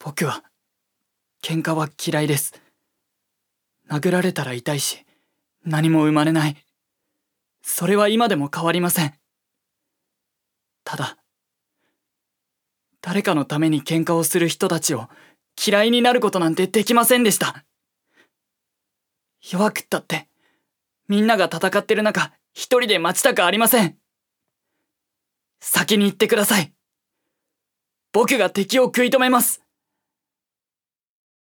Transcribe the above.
僕は、喧嘩は嫌いです。殴られたら痛いし、何も生まれない。それは今でも変わりません。ただ、誰かのために喧嘩をする人たちを嫌いになることなんてできませんでした。弱くったって、みんなが戦ってる中、一人で待ちたくありません。先に行ってください。僕が敵を食い止めます。